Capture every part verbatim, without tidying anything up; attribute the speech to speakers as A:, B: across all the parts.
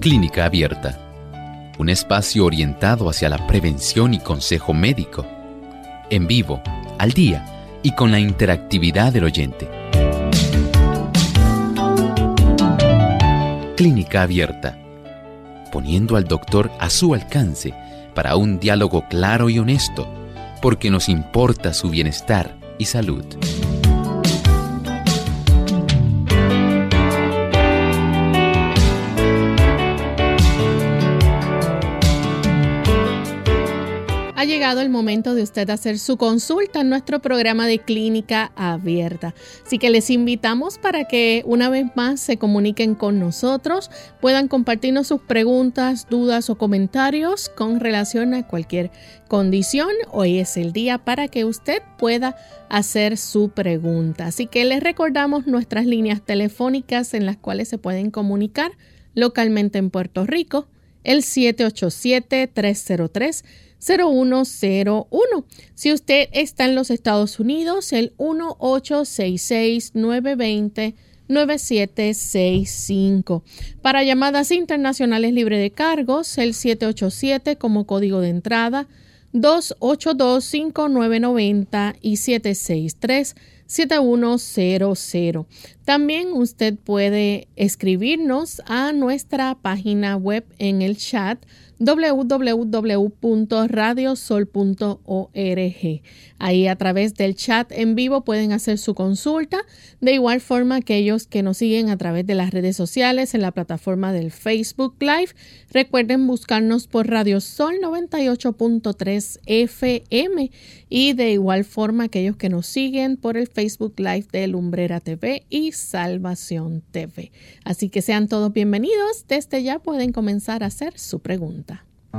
A: Clínica Abierta, un espacio orientado hacia la prevención y consejo médico, en vivo, al día y con la interactividad del oyente. Clínica Abierta, poniendo al doctor a su alcance para un diálogo claro y honesto, porque nos importa su bienestar y salud.
B: Ha llegado el momento de usted hacer su consulta en nuestro programa de Clínica Abierta. Así que les invitamos para que una vez más se comuniquen con nosotros, puedan compartirnos sus preguntas, dudas o comentarios con relación a cualquier condición. Hoy es el día para que usted pueda hacer su pregunta. Así que les recordamos nuestras líneas telefónicas en las cuales se pueden comunicar localmente en Puerto Rico, el siete ocho siete, tres cero tres, cero uno cero uno. Si usted está en los Estados Unidos, el uno ocho seis seis, nueve dos cero, nueve siete seis cinco. Para llamadas internacionales libre de cargos, el siete ocho siete como código de entrada, dos ocho dos, cinco nueve nueve cero y siete seis tres, siete uno cero cero. También usted puede escribirnos a nuestra página web en el chat doble u doble u doble u punto radio sol punto org. Ahí a través del chat en vivo pueden hacer su consulta. De igual forma, aquellos que nos siguen a través de las redes sociales en la plataforma del Facebook Live, recuerden buscarnos por Radio Sol noventa y ocho punto tres F M. Y de igual forma, aquellos que nos siguen por el Facebook Live de Lumbrera T V y Salvación T V. Así que sean todos bienvenidos. Desde ya pueden comenzar a hacer su pregunta.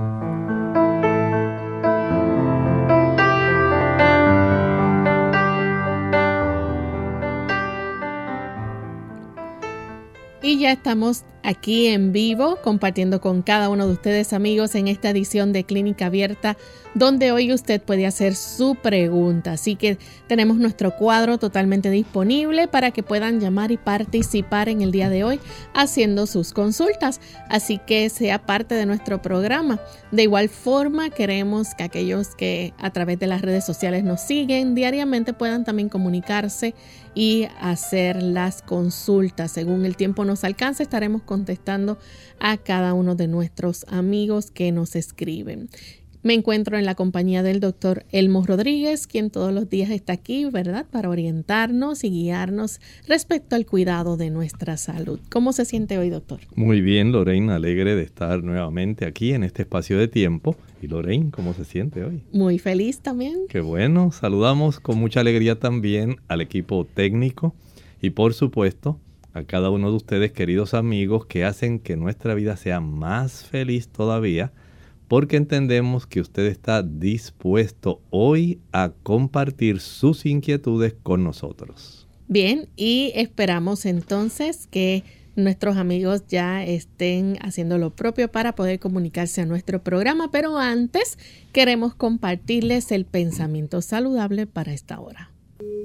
B: Y ya estamos aquí en vivo compartiendo con cada uno de ustedes, amigos, en esta edición de Clínica Abierta, donde hoy usted puede hacer su pregunta. Así que tenemos nuestro cuadro totalmente disponible para que puedan llamar y participar en el día de hoy haciendo sus consultas. Así que sea parte de nuestro programa. De igual forma, queremos que aquellos que a través de las redes sociales nos siguen diariamente puedan también comunicarse y hacer las consultas. Según el tiempo nos alcance, estaremos contestando a cada uno de nuestros amigos que nos escriben. Me encuentro en la compañía del doctor Elmo Rodríguez, quien todos los días está aquí, ¿verdad?, para orientarnos y guiarnos respecto al cuidado de nuestra salud. ¿Cómo se siente hoy, doctor?
C: Muy bien, Lorraine, alegre de estar nuevamente aquí en este espacio de tiempo. Y Lorraine, ¿cómo se siente hoy?
B: Muy feliz también.
C: Qué bueno, saludamos con mucha alegría también al equipo técnico y por supuesto a cada uno de ustedes, queridos amigos, que hacen que nuestra vida sea más feliz todavía, porque entendemos que usted está dispuesto hoy a compartir sus inquietudes con nosotros.
B: Bien, y esperamos entonces que nuestros amigos ya estén haciendo lo propio para poder comunicarse a nuestro programa, pero antes queremos compartirles el pensamiento saludable para esta hora.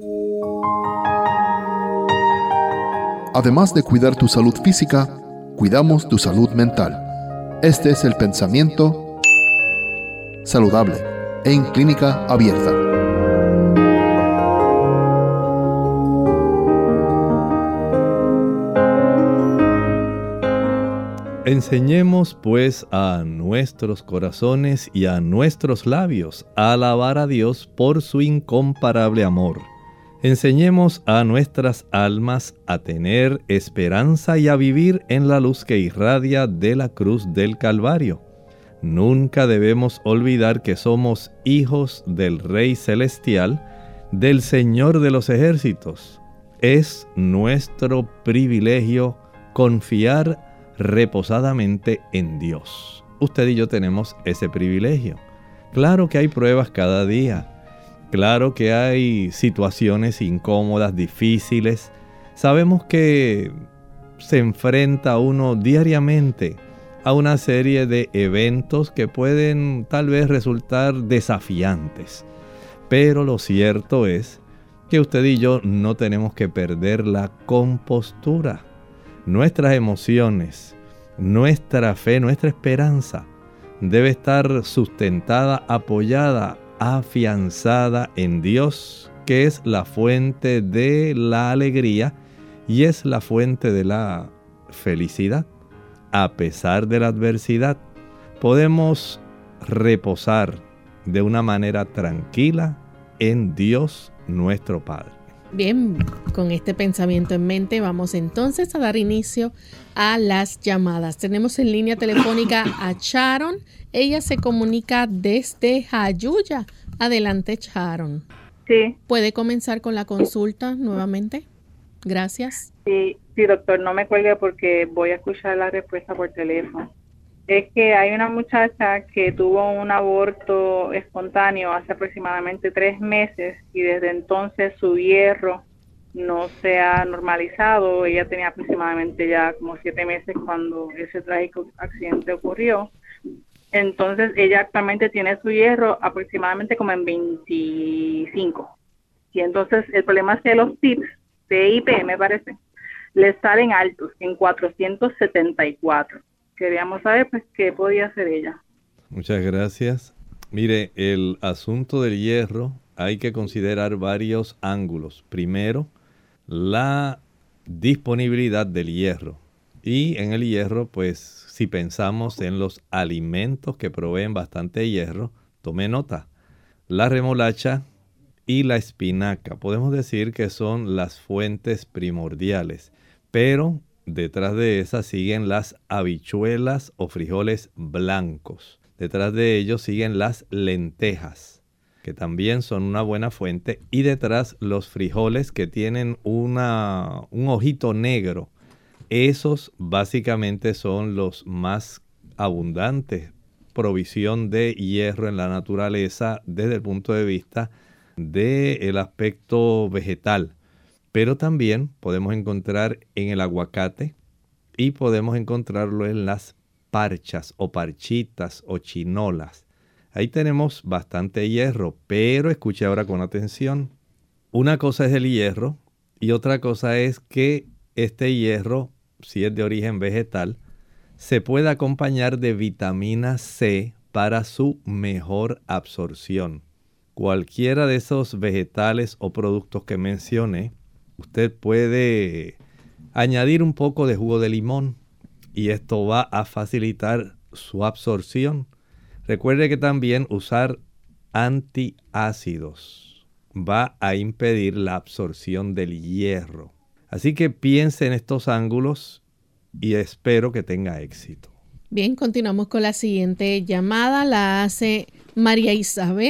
D: Además de cuidar tu salud física, cuidamos tu salud mental. Este es el pensamiento saludable en Clínica Abierta.
C: Enseñemos pues a nuestros corazones y a nuestros labios a alabar a Dios por su incomparable amor. Enseñemos a nuestras almas a tener esperanza y a vivir en la luz que irradia de la cruz del Calvario. Nunca debemos olvidar que somos hijos del Rey Celestial, del Señor de los ejércitos. Es nuestro privilegio confiar reposadamente en Dios. Usted y yo tenemos ese privilegio. Claro que hay pruebas cada día. Claro que hay situaciones incómodas, difíciles. Sabemos que se enfrenta uno diariamente a una serie de eventos que pueden tal vez resultar desafiantes. Pero lo cierto es que usted y yo no tenemos que perder la compostura. Nuestras emociones, Nuestra fe, nuestra esperanza debe estar sustentada, apoyada, afianzada en Dios, que es la fuente de la alegría y es la fuente de la felicidad. A pesar de la adversidad, podemos reposar de una manera tranquila en Dios nuestro Padre.
B: Bien, con este pensamiento en mente vamos entonces a dar inicio a las llamadas. Tenemos en línea telefónica a Sharon. Ella se comunica desde Jayuya. Adelante, Sharon.
E: Sí.
B: ¿Puede comenzar con la consulta nuevamente? Gracias.
E: Sí, sí, doctor, no me cuelgue porque voy a escuchar la respuesta por teléfono. Es que hay una muchacha que tuvo un aborto espontáneo hace aproximadamente tres meses y desde entonces su hierro no se ha normalizado. Ella tenía aproximadamente ya como siete meses cuando ese trágico accidente ocurrió. Entonces ella actualmente tiene su hierro aproximadamente como en veinticinco. Y entonces el problema es que los tips de I P, me parece, le salen altos en cuatrocientos setenta y cuatro. Queríamos saber pues qué podía hacer ella.
C: Muchas gracias. Mire, el asunto del hierro hay que considerar varios ángulos. Primero, la disponibilidad del hierro. Y en el hierro, pues, si pensamos en los alimentos que proveen bastante hierro, tome nota. La remolacha y la espinaca, podemos decir que son las fuentes primordiales, pero detrás de esas siguen las habichuelas o frijoles blancos. Detrás de ellos siguen las lentejas, que también son una buena fuente. Y detrás los frijoles que tienen una, un ojito negro. Esos básicamente son los más abundantes. Provisión de hierro en la naturaleza desde el punto de vista del aspecto vegetal. Pero también podemos encontrar en el aguacate y podemos encontrarlo en las parchas o parchitas o chinolas. Ahí tenemos bastante hierro, pero escuche ahora con atención. Una cosa es el hierro y otra cosa es que este hierro, si es de origen vegetal, se puede acompañar de vitamina C para su mejor absorción. Cualquiera de esos vegetales o productos que mencioné, usted puede añadir un poco de jugo de limón y esto va a facilitar su absorción. Recuerde que también usar antiácidos va a impedir la absorción del hierro. Así que piense en estos ángulos y espero que tenga éxito.
B: Bien, continuamos con la siguiente llamada. La hace María Isabel.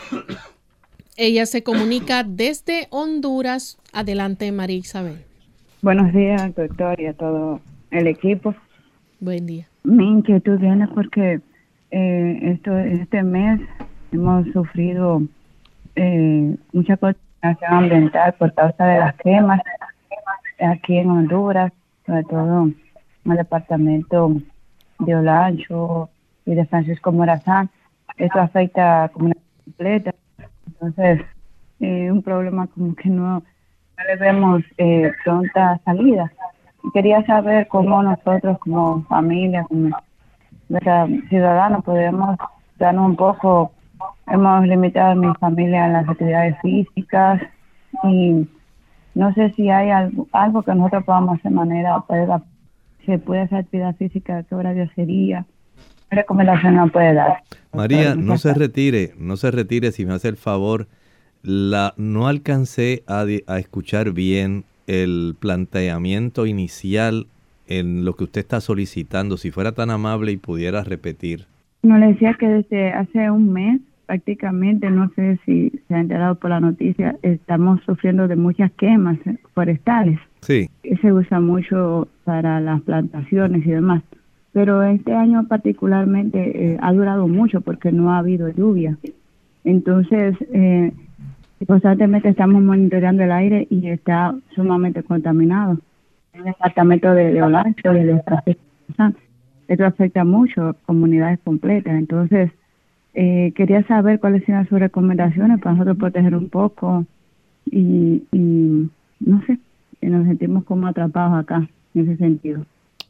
B: Ella se comunica desde Honduras. Adelante, María Isabel.
F: Buenos días, doctor, y a todo el equipo.
B: Buen día.
F: Mi inquietud viene porque eh, esto, este mes hemos sufrido eh, mucha contaminación ambiental por causa de las quemas aquí en Honduras, sobre todo en el departamento de Olancho y de Francisco Morazán. Esto afecta a la comunidad completa. Entonces, eh, un problema como que no, no le vemos eh, pronta salida. Y quería saber cómo nosotros como familia, como ¿verdad? ciudadanos, podemos darnos un poco. Hemos limitado a mi familia en las actividades físicas y no sé si hay algo, algo que nosotros podamos hacer de manera, ¿verdad? Se puede hacer actividad física, ¿qué horario sería? ¿Qué recomendación nos puede dar?
C: María, no se retire, no se retire si me hace el favor. La, no alcancé a, a escuchar bien el planteamiento inicial en lo que usted está solicitando. Si fuera tan amable y pudiera repetir.
F: No, le decía que desde hace un mes, prácticamente, no sé si se ha enterado por la noticia, estamos sufriendo de muchas quemas forestales.
C: Sí.
F: Se usa mucho para las plantaciones y demás. Pero este año particularmente eh, ha durado mucho porque no ha habido lluvia. Entonces, eh, constantemente estamos monitoreando el aire y está sumamente contaminado. En el departamento de, de Olancho y de Francisco, esto afecta mucho a comunidades completas. Entonces, eh, quería saber cuáles eran sus recomendaciones para nosotros proteger un poco y, y no sé, que nos sentimos como atrapados acá en ese sentido.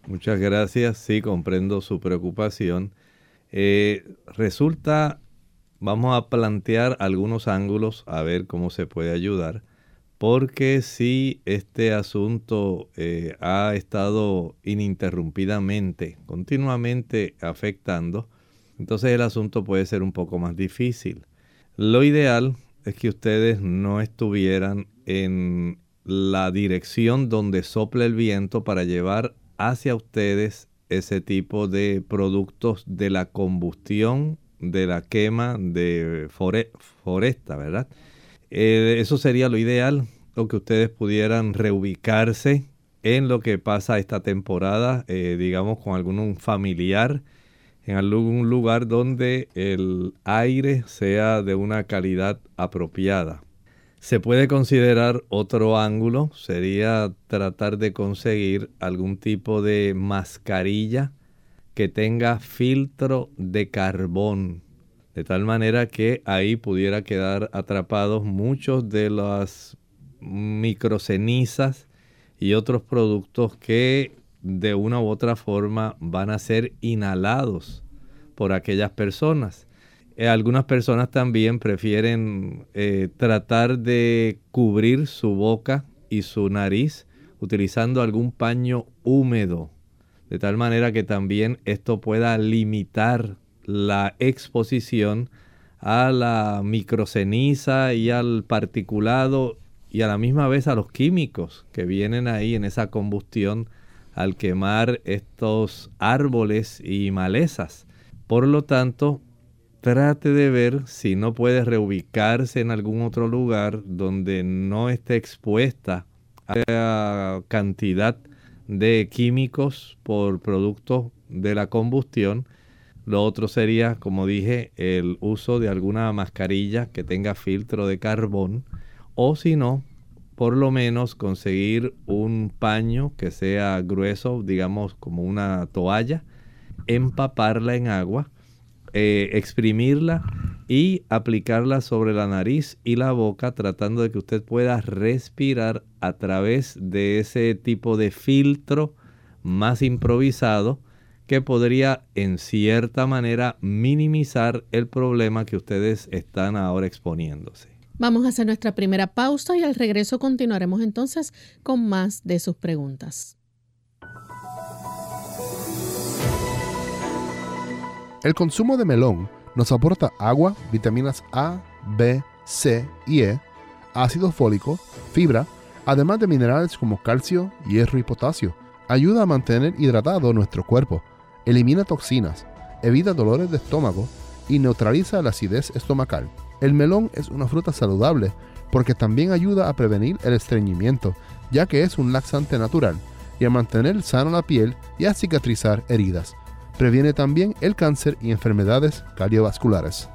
C: Muchas gracias. Sí, comprendo su preocupación. Eh, resulta, vamos a plantear algunos ángulos a ver cómo se puede ayudar, porque si este asunto eh, ha estado ininterrumpidamente, continuamente afectando, entonces el asunto puede ser un poco más difícil. Lo ideal es que ustedes no estuvieran en la dirección donde sopla el viento para llevar hacia ustedes ese tipo de productos de la combustión, de la quema de fore- foresta, ¿verdad? Eh, eso sería lo ideal, o que ustedes pudieran reubicarse en lo que pasa esta temporada, eh, digamos con algún familiar, en algún lugar donde el aire sea de una calidad apropiada. Se puede considerar otro ángulo, sería tratar de conseguir algún tipo de mascarilla que tenga filtro de carbón, de tal manera que ahí pudiera quedar atrapados muchos de las microcenizas y otros productos que de una u otra forma van a ser inhalados por aquellas personas. Eh, algunas personas también prefieren eh, tratar de cubrir su boca y su nariz utilizando algún paño húmedo, de tal manera que también esto pueda limitar la exposición a la microceniza y al particulado y a la misma vez a los químicos que vienen ahí en esa combustión al quemar estos árboles y malezas. Por lo tanto, trate de ver si no puede reubicarse en algún otro lugar donde no esté expuesta a la cantidad de químicos por productos de la combustión. Lo otro sería, como dije, el uso de alguna mascarilla que tenga filtro de carbón, o si no, por lo menos conseguir un paño que sea grueso, digamos como una toalla, empaparla en agua, eh, exprimirla y aplicarla sobre la nariz y la boca, tratando de que usted pueda respirar a través de ese tipo de filtro más improvisado que podría en cierta manera minimizar el problema que ustedes están ahora exponiéndose.
B: Vamos a hacer nuestra primera pausa y al regreso continuaremos entonces con más de sus preguntas.
D: El consumo de melón nos aporta agua, vitaminas A, B, C y E, ácido fólico, fibra, además de minerales como calcio, hierro y potasio. Ayuda a mantener hidratado nuestro cuerpo, elimina toxinas, evita dolores de estómago y neutraliza la acidez estomacal. El melón es una fruta saludable porque también ayuda a prevenir el estreñimiento, ya que es un laxante natural, y a mantener sana la piel y a cicatrizar heridas. Previene también el cáncer y enfermedades cardiovasculares.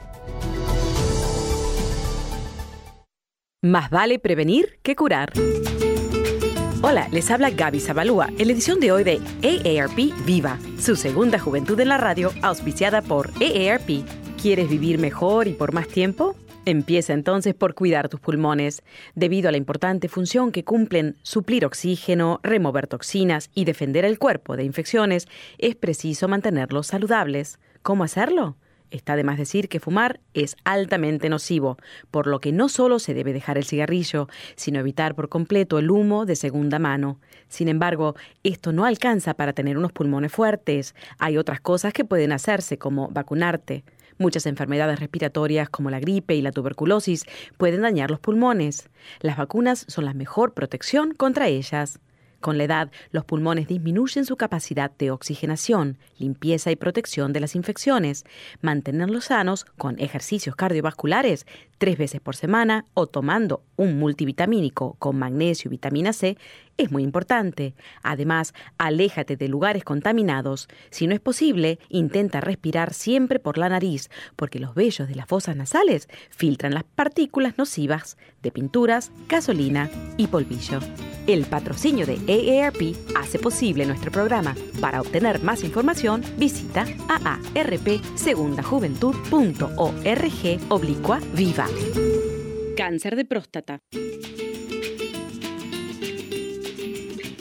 G: Más vale prevenir que curar. Hola, les habla Gaby Zabalúa en la edición de hoy de A A R P Viva, su segunda juventud en la radio, auspiciada por A A R P. ¿Quieres vivir mejor y por más tiempo? Empieza entonces por cuidar tus pulmones. Debido a la importante función que cumplen suplir oxígeno, remover toxinas y defender el cuerpo de infecciones, es preciso mantenerlos saludables. ¿Cómo hacerlo? Está de más decir que fumar es altamente nocivo, por lo que no solo se debe dejar el cigarrillo, sino evitar por completo el humo de segunda mano. Sin embargo, esto no alcanza para tener unos pulmones fuertes. Hay otras cosas que pueden hacerse, como vacunarte. Muchas enfermedades respiratorias como la gripe y la tuberculosis pueden dañar los pulmones. Las vacunas son la mejor protección contra ellas. Con la edad, los pulmones disminuyen su capacidad de oxigenación, limpieza y protección de las infecciones. Mantenerlos sanos con ejercicios cardiovasculares tres veces por semana o tomando un multivitamínico con magnesio y vitamina C es muy importante. Además, aléjate de lugares contaminados. Si no es posible, intenta respirar siempre por la nariz, porque los vellos de las fosas nasales filtran las partículas nocivas de pinturas, gasolina y polvillo. El patrocinio de A A R P hace posible nuestro programa. Para obtener más información, visita a a r p segunda juventud punto org oblicua viva. Cáncer de próstata.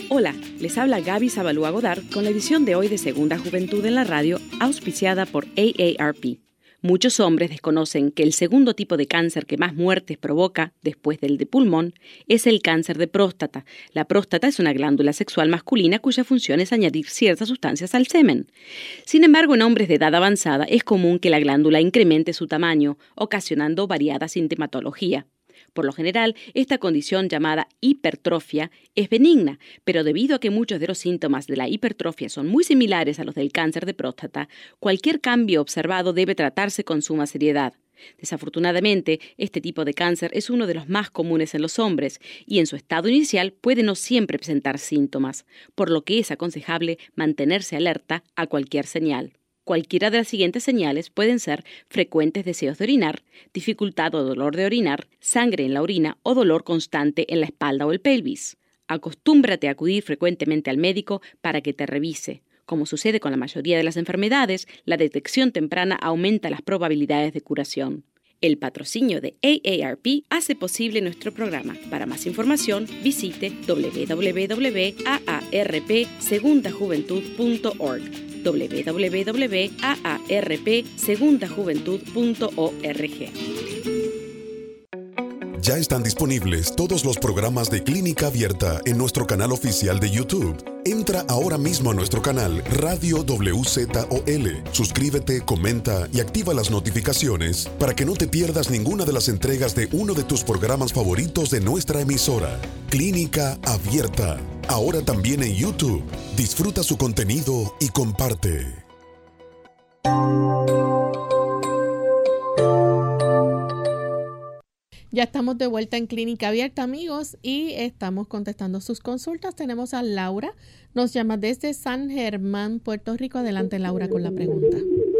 G: Hola, les habla Gaby Zabalúa Godard con la edición de hoy de Segunda Juventud en la Radio, auspiciada por A A R P. Muchos hombres desconocen que el segundo tipo de cáncer que más muertes provoca, después del de pulmón, es el cáncer de próstata. La próstata es una glándula sexual masculina cuya función es añadir ciertas sustancias al semen. Sin embargo, en hombres de edad avanzada es común que la glándula incremente su tamaño, ocasionando variada sintomatología. Por lo general, esta condición llamada hipertrofia es benigna, pero debido a que muchos de los síntomas de la hipertrofia son muy similares a los del cáncer de próstata, cualquier cambio observado debe tratarse con suma seriedad. Desafortunadamente, este tipo de cáncer es uno de los más comunes en los hombres y en su estado inicial puede no siempre presentar síntomas, por lo que es aconsejable mantenerse alerta a cualquier señal. Cualquiera de las siguientes señales pueden ser frecuentes deseos de orinar, dificultad o dolor de orinar, sangre en la orina o dolor constante en la espalda o el pelvis. Acostúmbrate a acudir frecuentemente al médico para que te revise. Como sucede con la mayoría de las enfermedades, la detección temprana aumenta las probabilidades de curación. El patrocinio de A A R P hace posible nuestro programa. Para más información, visite w w w punto a a r p segunda juventud punto org. w w w punto a a r p segunda juventud punto org.
H: Ya están disponibles todos los programas de Clínica Abierta en nuestro canal oficial de YouTube. Entra ahora mismo a nuestro canal Radio W Z O L. Suscríbete, comenta y activa las notificaciones para que no te pierdas ninguna de las entregas de uno de tus programas favoritos de nuestra emisora. Clínica Abierta. Ahora también en YouTube. Disfruta su contenido y comparte.
B: Ya estamos de vuelta en Clínica Abierta, amigos, y estamos contestando sus consultas. Tenemos a Laura, nos llama desde San Germán, Puerto Rico. Adelante, Laura, con la pregunta.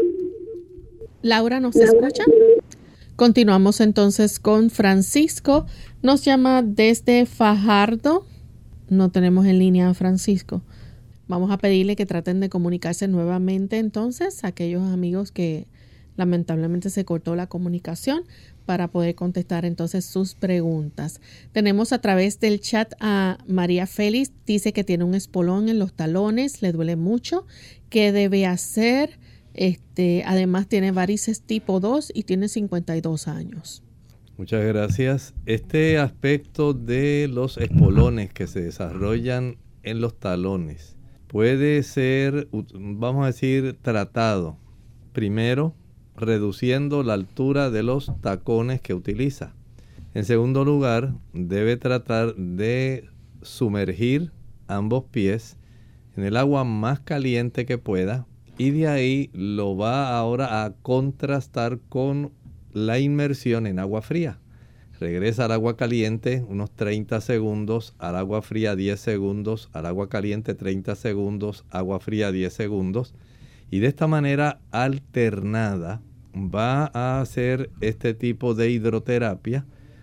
B: Laura, ¿nos escucha? Continuamos entonces con Francisco, nos llama desde Fajardo. No tenemos en línea a Francisco. Vamos a pedirle que traten de comunicarse nuevamente entonces a aquellos amigos que lamentablemente se cortó la comunicación para poder contestar entonces sus preguntas. Tenemos a través del chat a María Félix, dice que tiene un espolón en los talones, le duele mucho. ¿Qué debe hacer? Este, además tiene varices tipo dos y tiene cincuenta y dos años.
C: Muchas gracias. Este aspecto de los espolones que se desarrollan en los talones puede ser, vamos a decir, tratado. Primero, reduciendo la altura de los tacones que utiliza. En segundo lugar, debe tratar de sumergir ambos pies en el agua más caliente que pueda y de ahí lo va ahora a contrastar con la inmersión en agua fría. Regresa al agua caliente unos treinta segundos, al agua fría diez segundos, al agua caliente treinta segundos, agua fría diez segundos. Y de esta manera alternada va a hacer este tipo de hidroterapia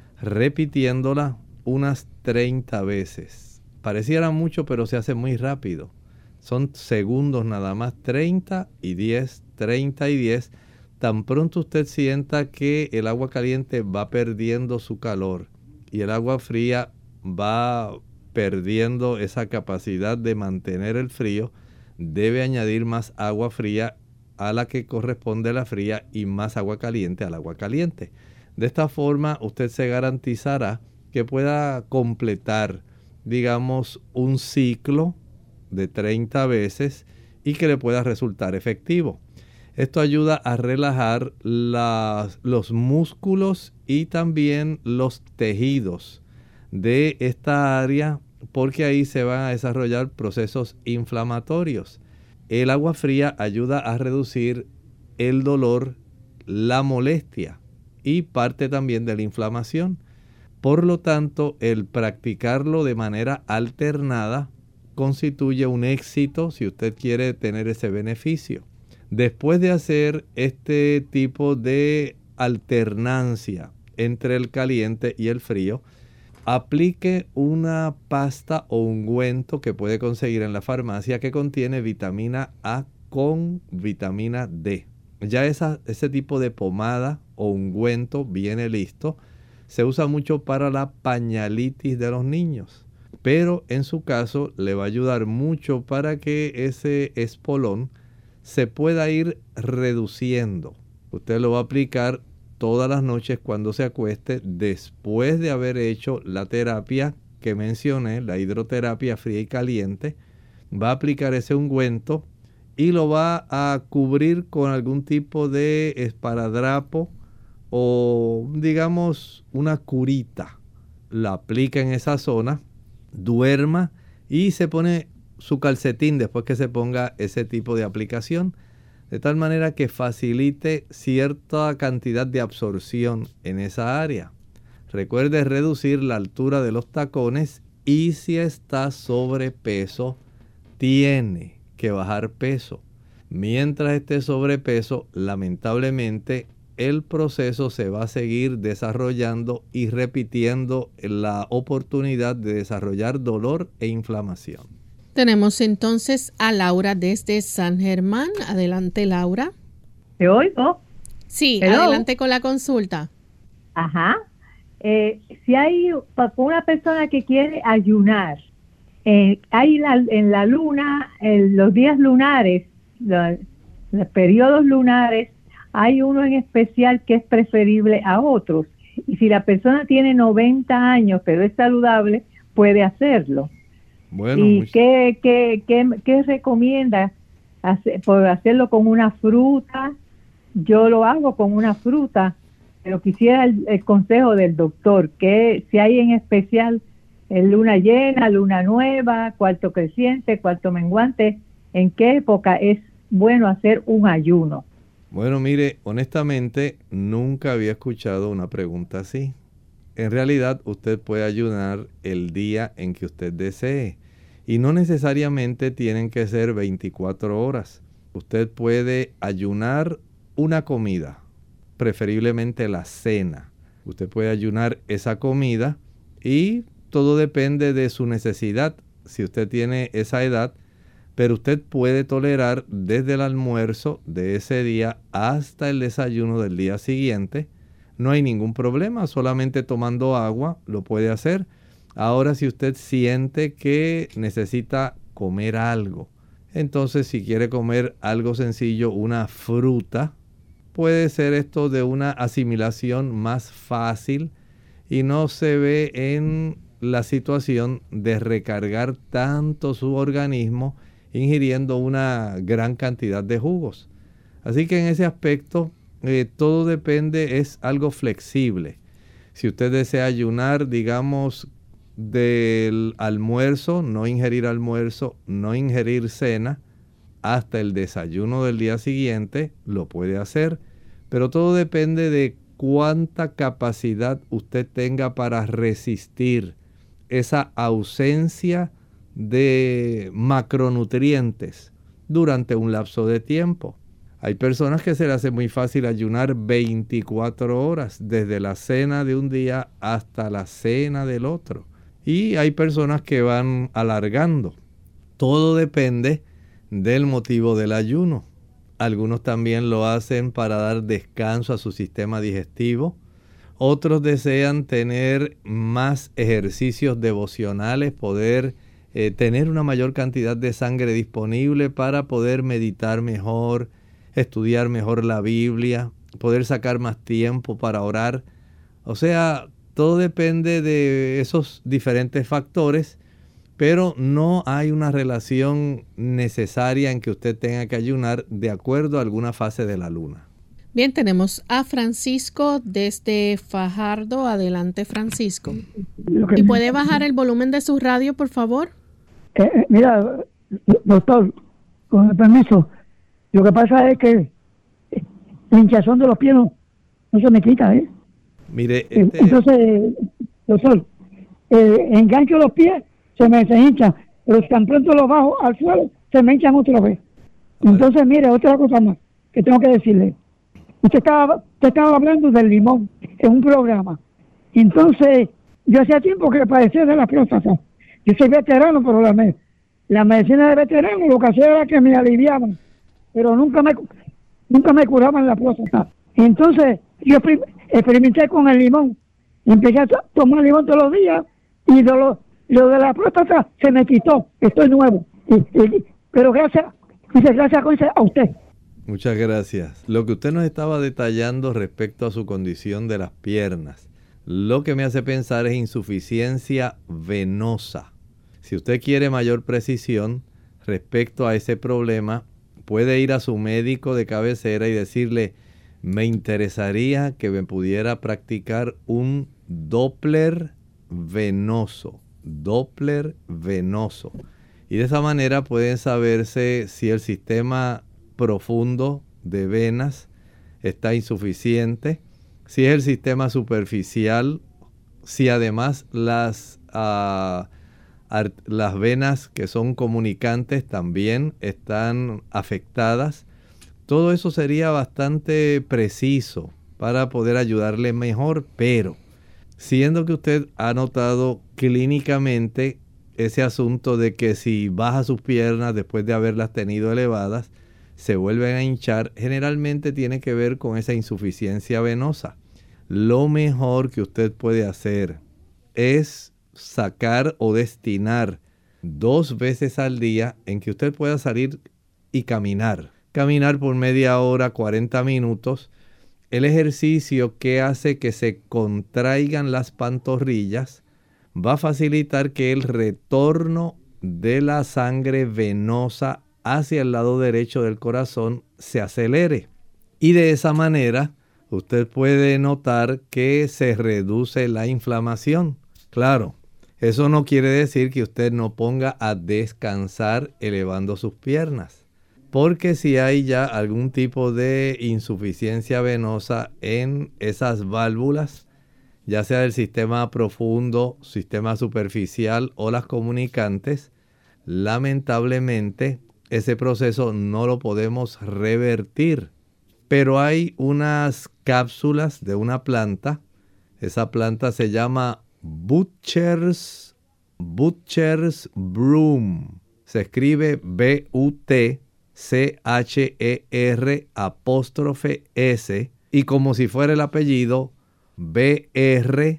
C: repitiéndola unas treinta veces. Pareciera mucho, pero se hace muy rápido. Son segundos nada más, treinta y diez, treinta y diez. Tan pronto usted sienta que el agua caliente va perdiendo su calor y el agua fría va perdiendo esa capacidad de mantener el frío, debe añadir más agua fría a la que corresponde la fría y más agua caliente al agua caliente. De esta forma usted se garantizará que pueda completar, digamos, un ciclo de treinta veces y que le pueda resultar efectivo. Esto ayuda a relajar las, los músculos y también los tejidos de esta área, porque ahí se van a desarrollar procesos inflamatorios. El agua fría ayuda a reducir el dolor, la molestia y parte también de la inflamación. Por lo tanto, el practicarlo de manera alternada constituye un éxito si usted quiere tener ese beneficio. Después de hacer este tipo de alternancia entre el caliente y el frío, aplique una pasta o ungüento que puede conseguir en la farmacia que contiene vitamina A con vitamina D. Ya esa, ese tipo de pomada o ungüento viene listo. Se usa mucho para la pañalitis de los niños. pero en su caso le va a ayudar mucho para que ese espolón se pueda ir reduciendo. Usted lo va a aplicar todas las noches cuando se acueste, después de haber hecho la terapia que mencioné, la hidroterapia fría y caliente. Va a aplicar ese ungüento y lo va a cubrir con algún tipo de esparadrapo o digamos una curita. La aplica en esa zona, duerma y se pone su calcetín después que se ponga ese tipo de aplicación, de tal manera que facilite cierta cantidad de absorción en esa área. Recuerde reducir la altura de los tacones y si está sobrepeso, tiene que bajar peso. Mientras esté sobrepeso, lamentablemente el proceso se va a seguir desarrollando y repitiendo la oportunidad de desarrollar dolor e inflamación.
B: Tenemos entonces a Laura desde San Germán. Adelante, Laura.
I: ¿Te oigo?
B: Sí,
I: Hello.
B: Adelante con la consulta.
I: Ajá. Eh, si hay para una persona que quiere ayunar, eh, hay la, en la luna, en los días lunares, los, los periodos lunares, hay uno en especial que es preferible a otros. Y si la persona tiene noventa años, pero es saludable, puede hacerlo.
C: Bueno,
I: ¿Y
C: muy...
I: qué, qué, qué, qué recomienda hacer, por hacerlo con una fruta? Yo lo hago con una fruta, pero quisiera el, el consejo del doctor, que si hay en especial en luna llena, luna nueva, cuarto creciente, cuarto menguante, ¿en qué época es bueno hacer un ayuno?
C: Bueno, mire, honestamente nunca había escuchado una pregunta así. En realidad usted puede ayunar el día en que usted desee y no necesariamente tienen que ser veinticuatro horas. Usted puede ayunar una comida, preferiblemente la cena. Usted puede ayunar esa comida y todo depende de su necesidad. Si usted tiene esa edad, pero usted puede tolerar desde el almuerzo de ese día hasta el desayuno del día siguiente. No hay ningún problema, solamente tomando agua lo puede hacer. Ahora, si usted siente que necesita comer algo, entonces si quiere comer algo sencillo, una fruta, puede ser esto de una asimilación más fácil y no se ve en la situación de recargar tanto su organismo ingiriendo una gran cantidad de jugos. Así que en ese aspecto eh, todo depende, es algo flexible. Si usted desea ayunar, digamos, del almuerzo, no ingerir almuerzo, no ingerir cena, hasta el desayuno del día siguiente, lo puede hacer. Pero todo depende de cuánta capacidad usted tenga para resistir esa ausencia de macronutrientes durante un lapso de tiempo. Hay personas que se les hace muy fácil ayunar veinticuatro horas, desde la cena de un día hasta la cena del otro. Y hay personas que van alargando. Todo depende del motivo del ayuno. Algunos también lo hacen para dar descanso a su sistema digestivo. Otros desean tener más ejercicios devocionales, poder eh, tener una mayor cantidad de sangre disponible para poder meditar mejor, estudiar mejor la Biblia, poder sacar más tiempo para orar. O sea, todo depende de esos diferentes factores, pero no hay una relación necesaria en que usted tenga que ayunar de acuerdo a alguna fase de la luna.
B: Bien, tenemos a Francisco desde Fajardo. Adelante, Francisco. ¿Y puede bajar el volumen de su radio, por favor?
J: Eh, eh, mira, doctor, con el permiso, lo que pasa es que la hinchazón de los pies no, no se me quita, ¿eh?
C: Mire, este...
J: entonces, doctor, eh, engancho los pies, se me se hinchan, pero tan pronto los bajo al suelo, se me hinchan otra vez. Entonces, mire, otra cosa más que tengo que decirle. Usted estaba, usted estaba hablando del limón en un programa. Entonces, yo hacía tiempo que padecía de la próstata. Yo soy veterano, pero la, me, la medicina de veterano lo que hacía era que me aliviaban, pero nunca me nunca me curaban la próstata. Entonces, yo experimenté con el limón. Empecé a tomar limón todos los días y de los, Lo de la próstata se me quitó, estoy nuevo. Y, y, pero gracias, muchas gracias a usted.
C: Muchas gracias. Lo que usted nos estaba detallando respecto a su condición de las piernas, lo que me hace pensar es insuficiencia venosa. Si usted quiere mayor precisión respecto a ese problema, puede ir a su médico de cabecera y decirle, me interesaría que me pudiera practicar un Doppler venoso, Doppler venoso. Y de esa manera pueden saberse si el sistema profundo de venas está insuficiente, si es el sistema superficial, si además las, uh, las venas que son comunicantes también están afectadas. Todo eso sería bastante preciso para poder ayudarle mejor, pero siendo que usted ha notado clínicamente ese asunto de que si baja sus piernas después de haberlas tenido elevadas, se vuelven a hinchar, generalmente tiene que ver con esa insuficiencia venosa. Lo mejor que usted puede hacer es sacar o destinar dos veces al día en que usted pueda salir y caminar. Caminar por media hora, cuarenta minutos. El ejercicio que hace que se contraigan las pantorrillas va a facilitar que el retorno de la sangre venosa hacia el lado derecho del corazón se acelere. Y de esa manera usted puede notar que se reduce la inflamación. Claro, eso no quiere decir que usted no ponga a descansar elevando sus piernas. Porque si hay ya algún tipo de insuficiencia venosa en esas válvulas, ya sea del sistema profundo, sistema superficial o las comunicantes, lamentablemente ese proceso no lo podemos revertir. Pero hay unas cápsulas de una planta. Esa planta se llama Butcher's, Butcher's Broom. Se escribe B U T C H E R apóstrofe S. Y como si fuera el apellido, B R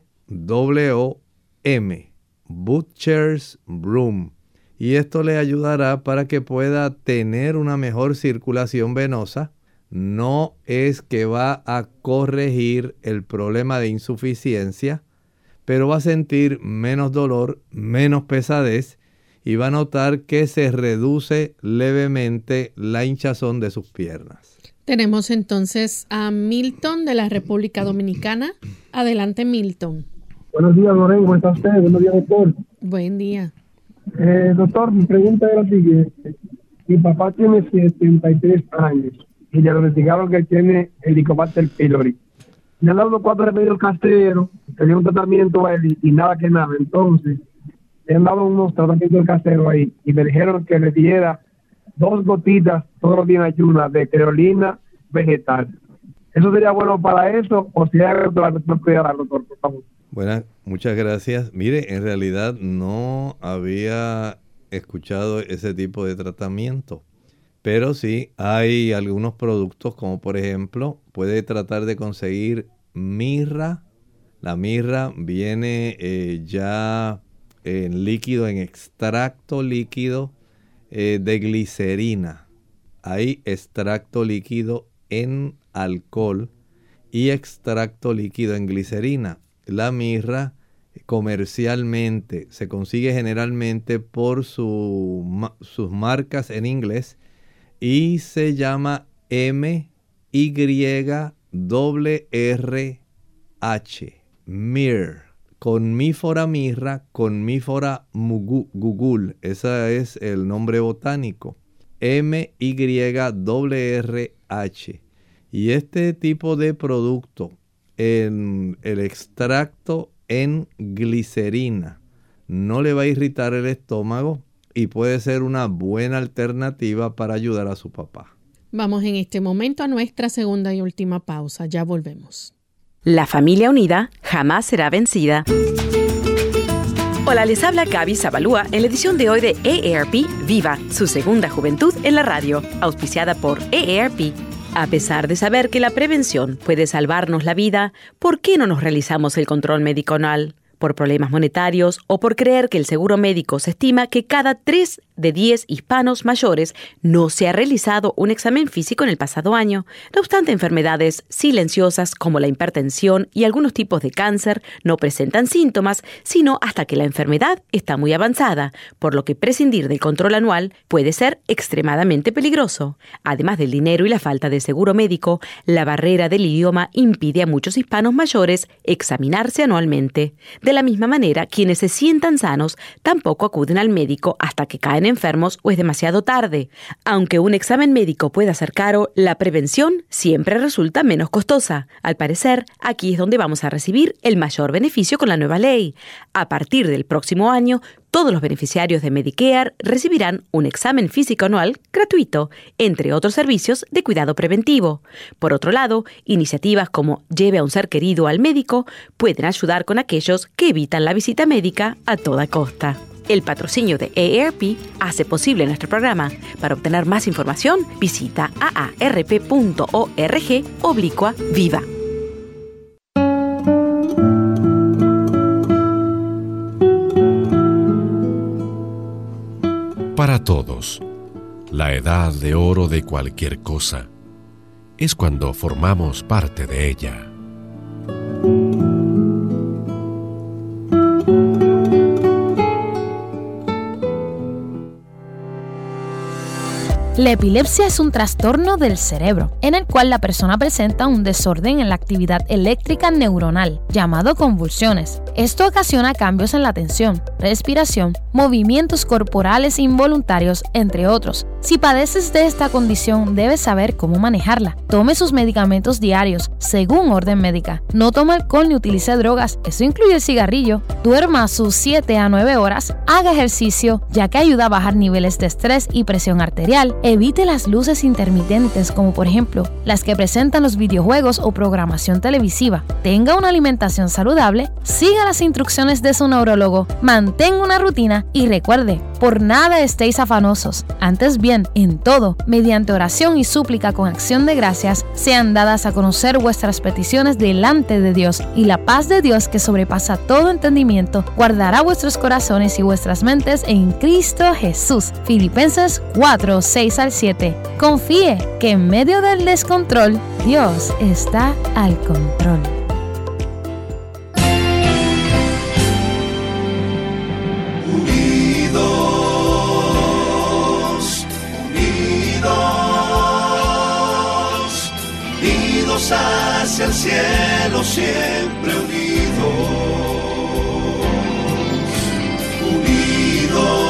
C: W M. Butcher's Broom. Y esto le ayudará para que pueda tener una mejor circulación venosa. No es que va a corregir el problema de insuficiencia, pero va a sentir menos dolor, menos pesadez y va a notar que se reduce levemente la hinchazón de sus piernas.
B: Tenemos entonces a Milton de la República Dominicana. Adelante, Milton.
K: Buenos días, Lorena. ¿Cómo está usted? Buenos días, doctor.
B: Buen día.
K: Eh, doctor, mi pregunta es la siguiente. Mi papá tiene setenta y tres años y le diagnosticaron que tiene Helicobacter pylori. Le han dado cuatro remedios caseros, tenía un tratamiento a él y, y nada que nada. Entonces, le han dado unos tratamientos caseros ahí y me dijeron que le diera dos gotitas todos los días en ayunas de creolina vegetal. ¿Eso sería bueno para eso o si hay otra me puede dar, doctor, por favor?
C: Bueno, muchas gracias. Mire, en realidad no había escuchado ese tipo de tratamiento, pero sí hay algunos productos como por ejemplo puede tratar de conseguir mirra. La mirra viene eh, ya en líquido, en extracto líquido eh, de glicerina. Hay extracto líquido en alcohol y extracto líquido en glicerina. La mirra comercialmente se consigue generalmente por su, sus marcas en inglés y se llama M Y R R H, Mir, conmífora mirra, conmífora gugul, ese es el nombre botánico, M Y R R H. Y este tipo de producto, en el extracto en glicerina, no le va a irritar el estómago y puede ser una buena alternativa para ayudar a su papá.
B: Vamos en este momento a nuestra segunda y última pausa. Ya volvemos.
G: La familia unida jamás será vencida. Hola, les habla Gaby Zabalúa en la edición de hoy de A A R P Viva, su segunda juventud en la radio, auspiciada por A A R P. A pesar de saber que la prevención puede salvarnos la vida, ¿por qué no nos realizamos el control médico anual? por problemas monetarios o por creer que el seguro médico se estima que cada tres de diez hispanos mayores no se ha realizado un examen físico en el pasado año. No obstante, enfermedades silenciosas como la hipertensión y algunos tipos de cáncer no presentan síntomas, sino hasta que la enfermedad está muy avanzada, por lo que prescindir del control anual puede ser extremadamente peligroso. Además del dinero y la falta de seguro médico, la barrera del idioma impide a muchos hispanos mayores examinarse anualmente. De la misma manera, quienes se sientan sanos tampoco acuden al médico hasta que caen enfermos o es demasiado tarde. Aunque un examen médico pueda ser caro, la prevención siempre resulta menos costosa. Al parecer, aquí es donde vamos a recibir el mayor beneficio con la nueva ley. A partir del próximo año, todos los beneficiarios de Medicare recibirán un examen físico anual gratuito, entre otros servicios de cuidado preventivo. Por otro lado, iniciativas como Lleve a un ser querido al médico pueden ayudar con aquellos que evitan la visita médica a toda costa. El patrocinio de A A R P hace posible nuestro programa. Para obtener más información, visita aarp punto org oblicua viva.
L: Para todos, la edad de oro de cualquier cosa es cuando formamos parte de ella.
M: La epilepsia es un trastorno del cerebro, en el cual la persona presenta un desorden en la actividad eléctrica neuronal, llamado convulsiones. Esto ocasiona cambios en la atención, respiración, movimientos corporales involuntarios, entre otros. Si padeces de esta condición, debes saber cómo manejarla. Tome sus medicamentos diarios, según orden médica. No tome alcohol ni utilice drogas, eso incluye el cigarrillo. Duerma sus siete a nueve horas. Haga ejercicio, ya que ayuda a bajar niveles de estrés y presión arterial. Evite las luces intermitentes, como por ejemplo las que presentan los videojuegos o programación televisiva. Tenga una alimentación saludable, siga las instrucciones de su neurólogo, mantenga una rutina y recuerde, por nada estéis afanosos. Antes bien, en todo, mediante oración y súplica con acción de gracias, sean dadas a conocer vuestras peticiones delante de Dios, y la paz de Dios, que sobrepasa todo entendimiento, guardará vuestros corazones y vuestras mentes en Cristo Jesús. Filipenses cuatro, seis al siete. Confíe que en medio del descontrol, Dios está al control.
N: Unidos, unidos, unidos hacia el cielo, siempre unidos, unidos.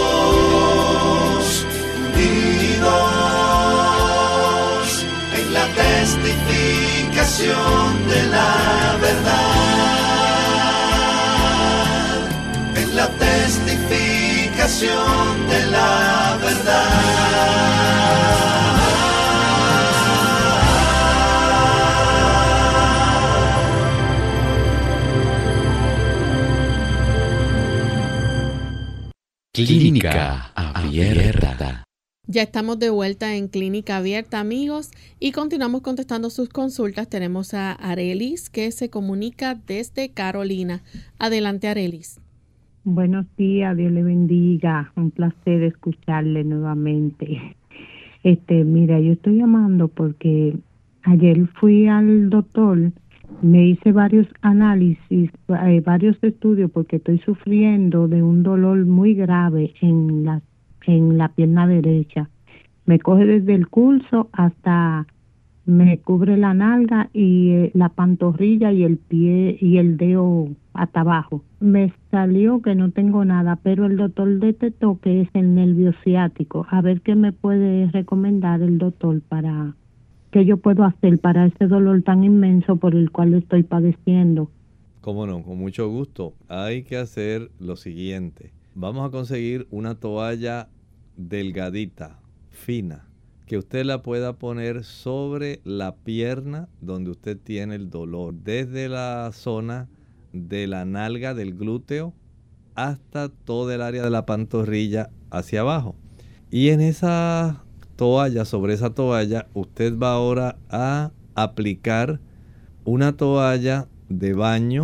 N: Testificación de la verdad, en la testificación de la verdad.
A: Clínica Abierta.
B: Ya estamos de vuelta en Clínica Abierta, amigos, y continuamos contestando sus consultas. Tenemos a Arelis, que se comunica desde Carolina. Adelante, Arelis.
O: Buenos días, Dios le bendiga. Un placer escucharle nuevamente. Este, mira, yo estoy llamando porque ayer fui al doctor, me hice varios análisis, eh, varios estudios, porque estoy sufriendo de un dolor muy grave en la en la pierna derecha. Me coge desde el curso hasta, me cubre la nalga y eh, la pantorrilla y el pie y el dedo hasta abajo. Me salió que no tengo nada, pero el doctor detectó que es el nervio ciático. A ver qué me puede recomendar el doctor para, qué yo puedo hacer para ese dolor tan inmenso por el cual estoy padeciendo.
C: Cómo no, con mucho gusto. Hay que hacer lo siguiente. Vamos a conseguir una toalla delgadita, fina, que usted la pueda poner sobre la pierna donde usted tiene el dolor, desde la zona de la nalga del glúteo hasta todo el área de la pantorrilla hacia abajo. Y en esa toalla, sobre esa toalla, usted va ahora a aplicar una toalla de baño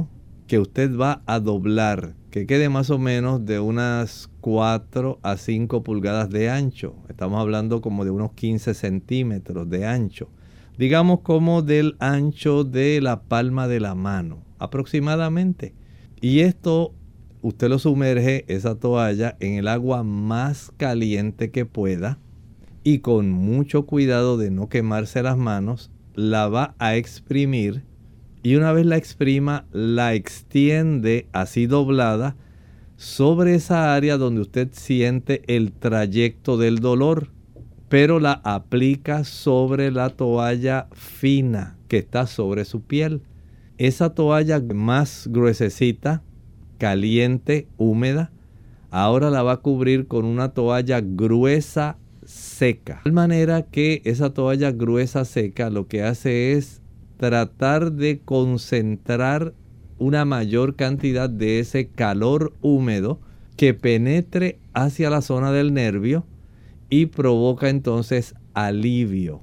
C: que usted va a doblar, que quede más o menos de unas cuatro a cinco pulgadas de ancho. Estamos hablando como de unos quince centímetros de ancho. Digamos como del ancho de la palma de la mano, aproximadamente. Y esto, usted lo sumerge, esa toalla, en el agua más caliente que pueda. Y con mucho cuidado de no quemarse las manos, la va a exprimir. Y una vez la exprima, la extiende así doblada sobre esa área donde usted siente el trayecto del dolor, pero la aplica sobre la toalla fina que está sobre su piel. Esa toalla más gruesecita, caliente, húmeda, ahora la va a cubrir con una toalla gruesa, seca. De manera que esa toalla gruesa, seca, lo que hace es tratar de concentrar una mayor cantidad de ese calor húmedo que penetre hacia la zona del nervio y provoca entonces alivio.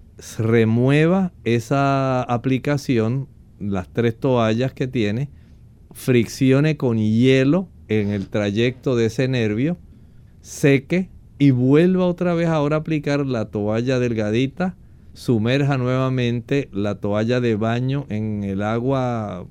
C: Remueva esa aplicación, las tres toallas que tiene, friccione con hielo en el trayecto de ese nervio, seque y vuelva otra vez ahora a aplicar la toalla delgadita. Sumerja nuevamente la toalla de baño en el agua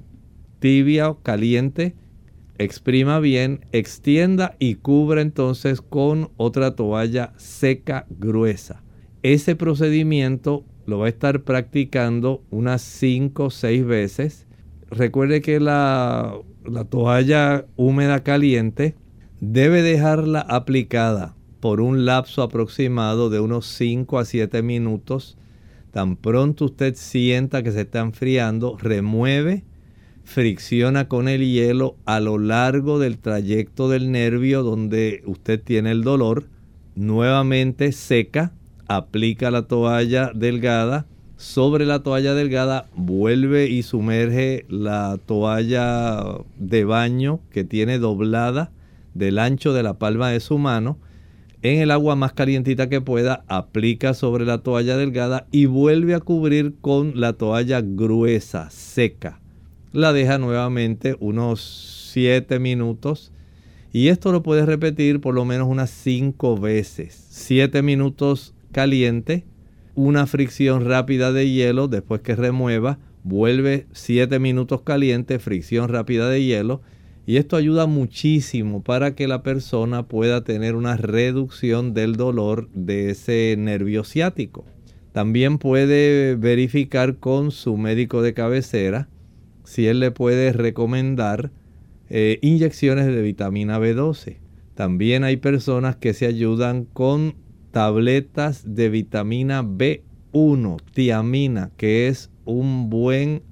C: tibia o caliente, exprima bien, extienda y cubra entonces con otra toalla seca gruesa. Ese procedimiento lo va a estar practicando unas cinco o seis veces. Recuerde que la, la toalla húmeda caliente debe dejarla aplicada por un lapso aproximado de unos cinco a siete minutos. Tan pronto usted sienta que se está enfriando, remueve, fricciona con el hielo a lo largo del trayecto del nervio donde usted tiene el dolor. Nuevamente seca, aplica la toalla delgada. Sobre la toalla delgada vuelve y sumerge la toalla de baño que tiene doblada del ancho de la palma de su mano en el agua más calientita que pueda, aplica sobre la toalla delgada y vuelve a cubrir con la toalla gruesa, seca. La deja nuevamente unos siete minutos y esto lo puede repetir por lo menos unas cinco veces. siete minutos caliente, una fricción rápida de hielo después que remueva, vuelve siete minutos caliente, fricción rápida de hielo. Y esto ayuda muchísimo para que la persona pueda tener una reducción del dolor de ese nervio ciático. También puede verificar con su médico de cabecera si él le puede recomendar eh, inyecciones de vitamina B doce. También hay personas que se ayudan con tabletas de vitamina B uno, tiamina, que es un buen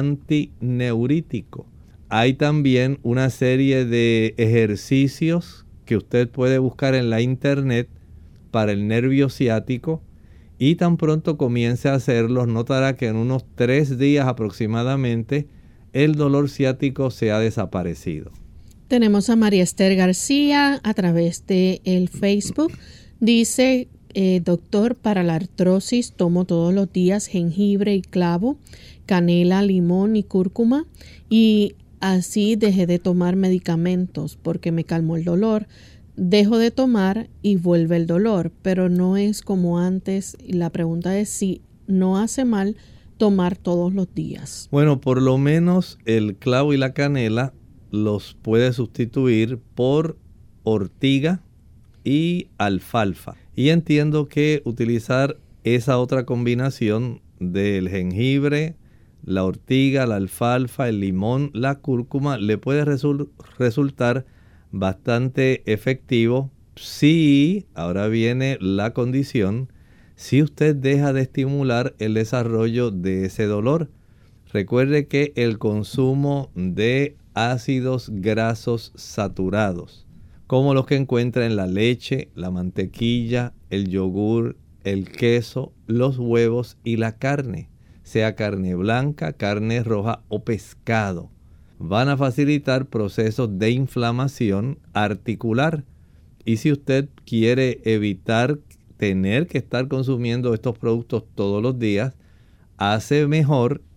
C: antineurítico. Hay también una serie de ejercicios que usted puede buscar en la internet para el nervio ciático y tan pronto comience a hacerlos, notará que en unos tres días aproximadamente el dolor ciático se ha desaparecido.
B: Tenemos a María Esther García a través de el Facebook. Dice, eh, doctor, para la artrosis tomo todos los días jengibre y clavo, canela, limón y cúrcuma y así dejé de tomar medicamentos porque me calmó el dolor. Dejo de tomar y vuelve el dolor, pero no es como antes. La pregunta es si no hace mal tomar todos los días.
C: Bueno, por lo menos el clavo y la canela los puede sustituir por ortiga y alfalfa. Y entiendo que utilizar esa otra combinación del jengibre, la ortiga, la alfalfa, el limón, la cúrcuma le puede resul- resultar bastante efectivo si, ahora viene la condición, si usted deja de estimular el desarrollo de ese dolor. Recuerde que el consumo de ácidos grasos saturados, como los que encuentra en la leche, la mantequilla, el yogur, el queso, los huevos y la carne, sea carne blanca, carne roja o pescado, van a facilitar procesos de inflamación articular. Y si usted quiere evitar tener que estar consumiendo estos productos todos los días, hace mejor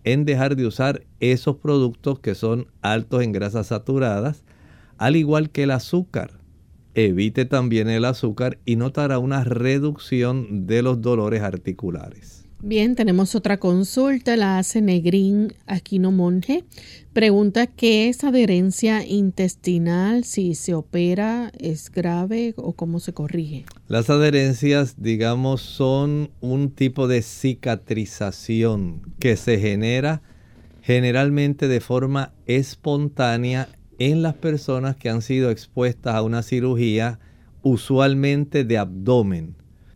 C: en dejar de usar esos productos que son altos en grasas saturadas, al igual que el azúcar. Evite también el azúcar y notará una reducción de los dolores articulares.
B: Bien, tenemos otra consulta, la hace Negrín Aquino Monje. Pregunta qué es adherencia intestinal, si se opera, es grave o cómo se corrige.
C: Las adherencias, digamos, son un tipo de cicatrización que se genera generalmente de forma espontánea en las personas que han sido expuestas a una cirugía, usualmente de abdomen.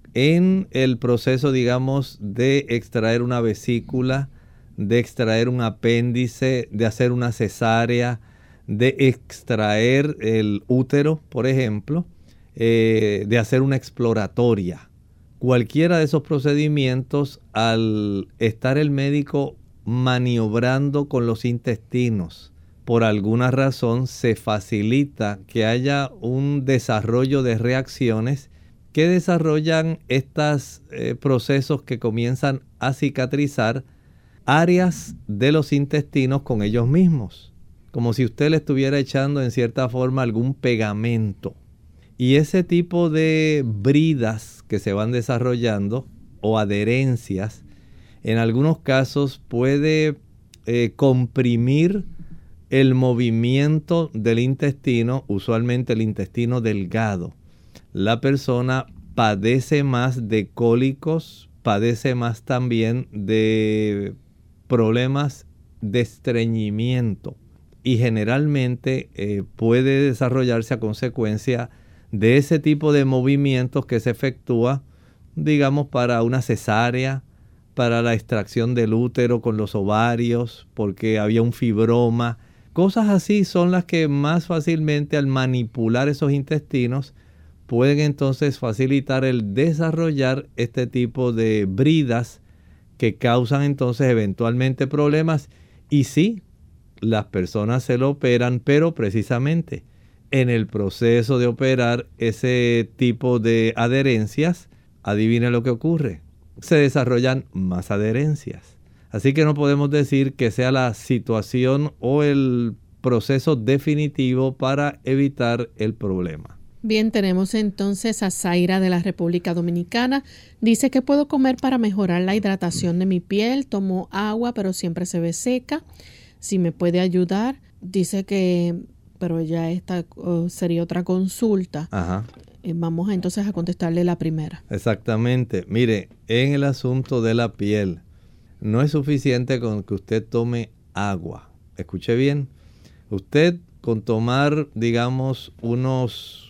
C: En el proceso, digamos, de extraer una vesícula, de extraer un apéndice, de hacer una cesárea, de extraer el útero, por ejemplo, eh, de hacer una exploratoria. Cualquiera de esos procedimientos, al estar el médico maniobrando con los intestinos, por alguna razón se facilita que haya un desarrollo de reacciones que desarrollan estos eh, procesos que comienzan a cicatrizar áreas de los intestinos con ellos mismos, como si usted le estuviera echando en cierta forma algún pegamento. Y ese tipo de bridas que se van desarrollando o adherencias, en algunos casos puede eh, comprimir el movimiento del intestino, usualmente el intestino delgado. La persona padece más de cólicos, padece más también de problemas de estreñimiento y generalmente eh, puede desarrollarse a consecuencia de ese tipo de movimientos que se efectúa, digamos, para una cesárea, para la extracción del útero con los ovarios, porque había un fibroma. Cosas así son las que más fácilmente, al manipular esos intestinos, pueden entonces facilitar el desarrollar este tipo de bridas que causan entonces eventualmente problemas. Y sí, las personas se lo operan, pero precisamente en el proceso de operar ese tipo de adherencias, adivine lo que ocurre, se desarrollan más adherencias. Así que no podemos decir que sea la situación o el proceso definitivo para evitar el problema.
B: Bien, tenemos entonces a Zaira de la República Dominicana. Dice que puedo comer para mejorar la hidratación de mi piel. Tomo agua, pero siempre se ve seca. Si me puede ayudar. Dice que, pero ya esta uh, sería otra consulta.
C: Ajá.
B: Eh, vamos entonces a contestarle la primera.
C: Exactamente. Mire, en el asunto de la piel, no es suficiente con que usted tome agua. Escuche bien. Usted con tomar, digamos, unos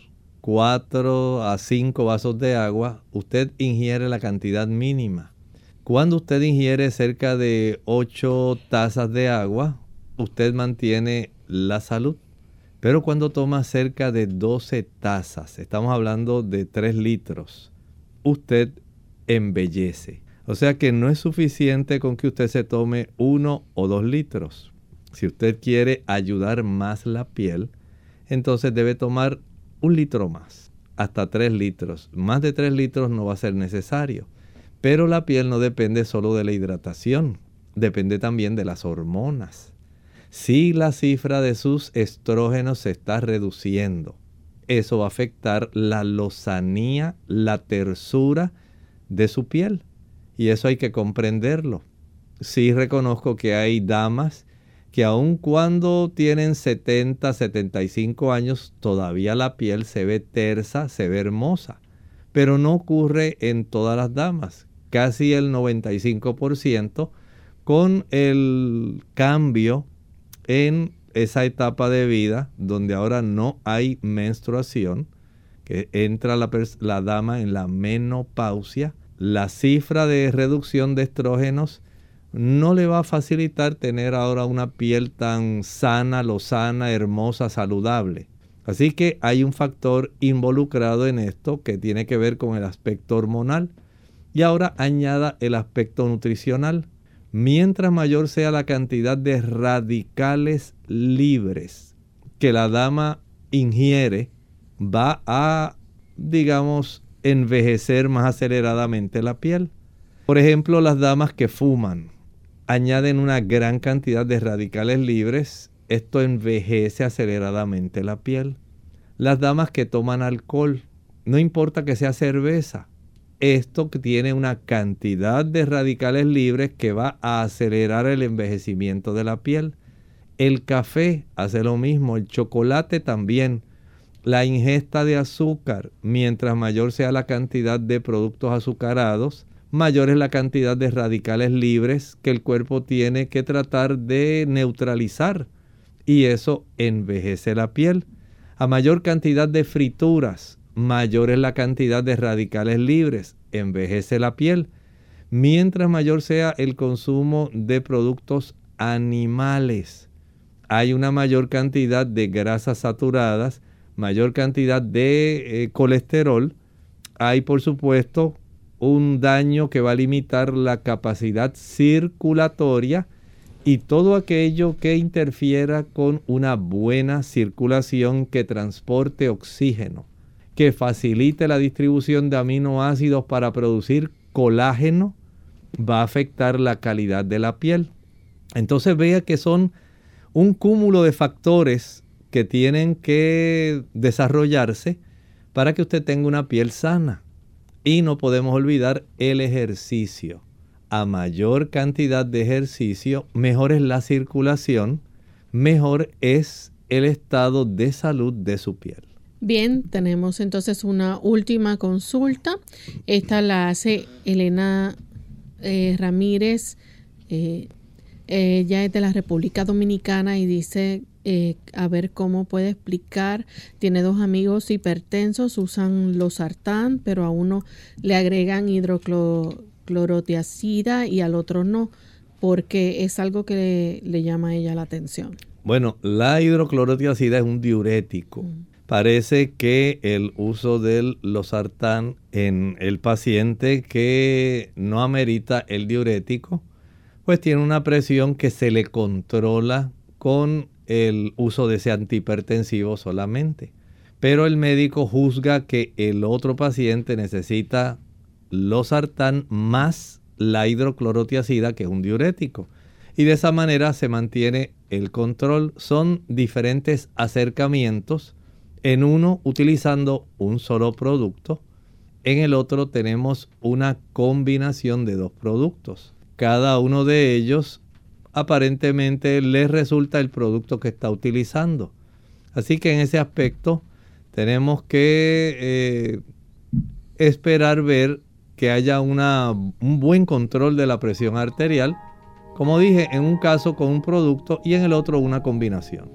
C: cuatro a cinco vasos de agua, usted ingiere la cantidad mínima. Cuando usted ingiere cerca de ocho tazas de agua, usted mantiene la salud. Pero cuando toma cerca de doce tazas, estamos hablando de tres litros, usted embellece. O sea que no es suficiente con que usted se tome uno o dos litros. Si usted quiere ayudar más la piel, entonces debe tomar un litro más, hasta tres litros. Más de tres litros no va a ser necesario. Pero la piel no depende solo de la hidratación, depende también de las hormonas. Si la cifra de sus estrógenos se está reduciendo, eso va a afectar la lozanía, la tersura de su piel. Y eso hay que comprenderlo. Sí reconozco que hay damas que aun cuando tienen setenta, setenta y cinco años, todavía la piel se ve tersa, se ve hermosa. Pero no ocurre en todas las damas. Casi el noventa y cinco por ciento con el cambio en esa etapa de vida donde ahora no hay menstruación, que entra la, la dama en la menopausia, la cifra de reducción de estrógenos no le va a facilitar tener ahora una piel tan sana, lozana, hermosa, saludable. Así que hay un factor involucrado en esto que tiene que ver con el aspecto hormonal. Y ahora añada el aspecto nutricional. Mientras mayor sea la cantidad de radicales libres que la dama ingiere, va a, digamos, envejecer más aceleradamente la piel. Por ejemplo, las damas que fuman. añaden una gran cantidad de radicales libres. Esto envejece aceleradamente la piel. Las damas que toman alcohol, no importa que sea cerveza, esto que tiene una cantidad de radicales libres que va a acelerar el envejecimiento de la piel. El café hace lo mismo, el chocolate también. La ingesta de azúcar, mientras mayor sea la cantidad de productos azucarados, mayor es la cantidad de radicales libres que el cuerpo tiene que tratar de neutralizar. Y eso envejece la piel. A mayor cantidad de frituras, mayor es la cantidad de radicales libres, envejece la piel. Mientras mayor sea el consumo de productos animales, hay una mayor cantidad de grasas saturadas, mayor cantidad de eh, colesterol. Hay, por supuesto, un daño que va a limitar la capacidad circulatoria y todo aquello que interfiera con una buena circulación, que transporte oxígeno, que facilite la distribución de aminoácidos para producir colágeno, va a afectar la calidad de la piel. Entonces vea que son un cúmulo de factores que tienen que desarrollarse para que usted tenga una piel sana. Y no podemos olvidar el ejercicio. A mayor cantidad de ejercicio, mejor es la circulación, mejor es el estado de salud de su piel.
B: Bien, tenemos entonces una última consulta. Esta la hace Elena eh, Ramírez. Eh, ella es de la República Dominicana y dice eh, a ver cómo puede explicar. Tiene dos amigos hipertensos, usan losartán, pero a uno le agregan hidroclorotiazida y al otro no, porque es algo que le, le llama a ella la atención.
C: Bueno, la hidroclorotiazida es un diurético. Mm. Parece que el uso del losartán en el paciente que no amerita el diurético, pues tiene una presión que se le controla con el uso de ese antihipertensivo solamente. Pero el médico juzga que el otro paciente necesita losartán más la hidroclorotiazida, que es un diurético. Y de esa manera se mantiene el control. Son diferentes acercamientos. En uno utilizando un solo producto, en el otro tenemos una combinación de dos productos. Cada uno de ellos aparentemente le resulta el producto que está utilizando. Así que en ese aspecto tenemos que eh, esperar ver que haya una, un buen control de la presión arterial, como dije, en un caso con un producto y en el otro una combinación.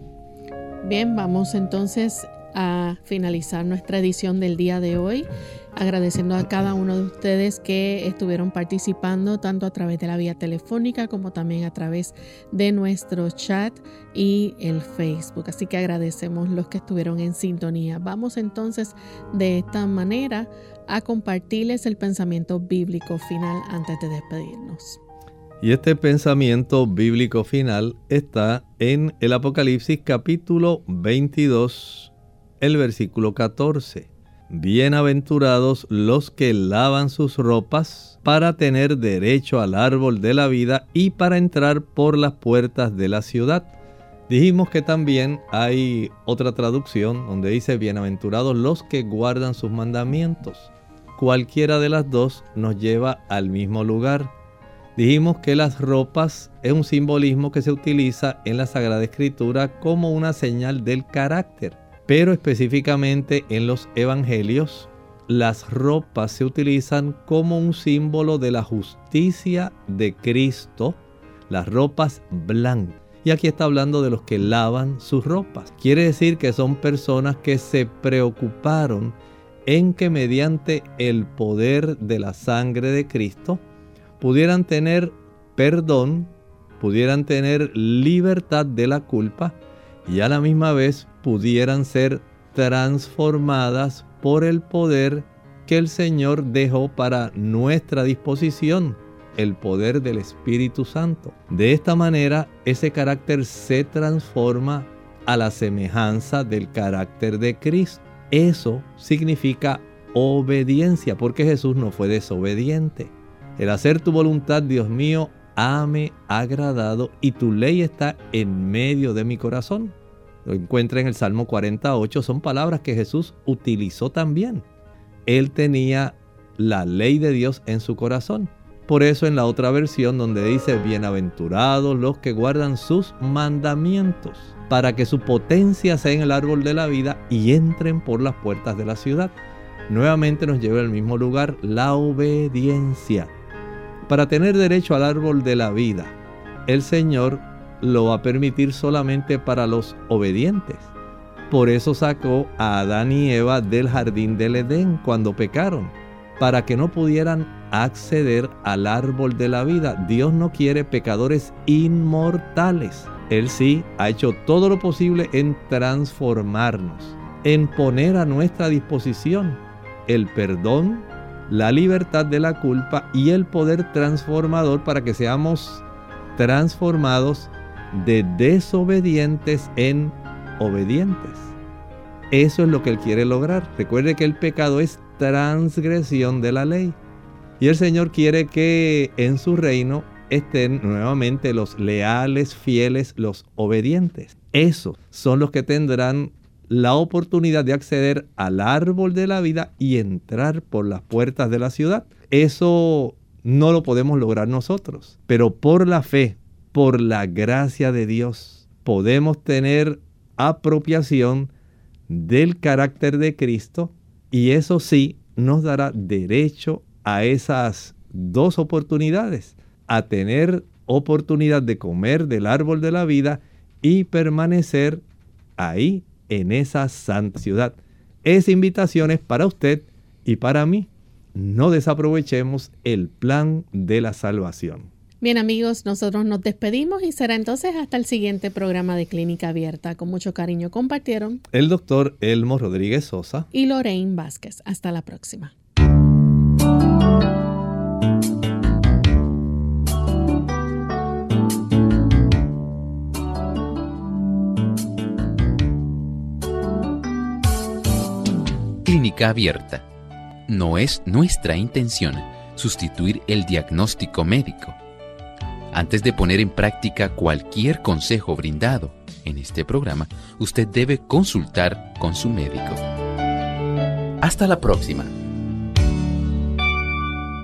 B: Bien, vamos entonces a finalizar nuestra edición del día de hoy, agradeciendo a cada uno de ustedes que estuvieron participando tanto a través de la vía telefónica como también a través de nuestro chat y el Facebook. Así que agradecemos los que estuvieron en sintonía. Vamos entonces de esta manera a compartirles el pensamiento bíblico final antes de despedirnos.
C: Y este pensamiento bíblico final está en el Apocalipsis capítulo veintidós, el versículo catorce. Bienaventurados los que lavan sus ropas para tener derecho al árbol de la vida y para entrar por las puertas de la ciudad. Dijimos que también hay otra traducción donde dice bienaventurados los que guardan sus mandamientos. Cualquiera de las dos nos lleva al mismo lugar. Dijimos que las ropas es un simbolismo que se utiliza en la Sagrada Escritura como una señal del carácter. Pero específicamente en los evangelios, las ropas se utilizan como un símbolo de la justicia de Cristo, las ropas blancas. Y aquí está hablando de los que lavan sus ropas. Quiere decir que son personas que se preocuparon en que mediante el poder de la sangre de Cristo pudieran tener perdón, pudieran tener libertad de la culpa y a la misma vez pudieran ser transformadas por el poder que el Señor dejó para nuestra disposición, el poder del Espíritu Santo. De esta manera, ese carácter se transforma a la semejanza del carácter de Cristo. Eso significa obediencia, porque Jesús no fue desobediente. El hacer tu voluntad, Dios mío, hame agradado y tu ley está en medio de mi corazón. Lo encuentra en el Salmo cuarenta y ocho, son palabras que Jesús utilizó también. Él tenía la ley de Dios en su corazón. Por eso en la otra versión donde dice, bienaventurados los que guardan sus mandamientos, para que su potencia sea en el árbol de la vida y entren por las puertas de la ciudad. Nuevamente nos lleva al mismo lugar, la obediencia. Para tener derecho al árbol de la vida, el Señor lo va a permitir solamente para los obedientes. Por eso sacó a Adán y Eva del jardín del Edén cuando pecaron, para que no pudieran acceder al árbol de la vida. Dios no quiere pecadores inmortales. Él sí ha hecho todo lo posible en transformarnos, en poner a nuestra disposición el perdón, la libertad de la culpa y el poder transformador para que seamos transformados de desobedientes en obedientes. Eso es lo que Él quiere lograr. Recuerde que el pecado es transgresión de la ley. Y el Señor quiere que en su reino estén nuevamente los leales, fieles, los obedientes. Esos son los que tendrán la oportunidad de acceder al árbol de la vida y entrar por las puertas de la ciudad. Eso no lo podemos lograr nosotros, pero por la fe, por la gracia de Dios, podemos tener apropiación del carácter de Cristo, y eso sí nos dará derecho a esas dos oportunidades, a tener oportunidad de comer del árbol de la vida y permanecer ahí en esa santa ciudad. Esa invitación es para usted y para mí. No desaprovechemos el plan de la salvación.
B: Bien, amigos, nosotros nos despedimos y será entonces hasta el siguiente programa de Clínica Abierta. Con mucho cariño compartieron
C: el doctor Elmo Rodríguez Sosa
B: y Lorraine Vázquez. Hasta la próxima.
A: Clínica Abierta. No es nuestra intención sustituir el diagnóstico médico. Antes de poner en práctica cualquier consejo brindado en este programa, usted debe consultar con su médico. Hasta la próxima.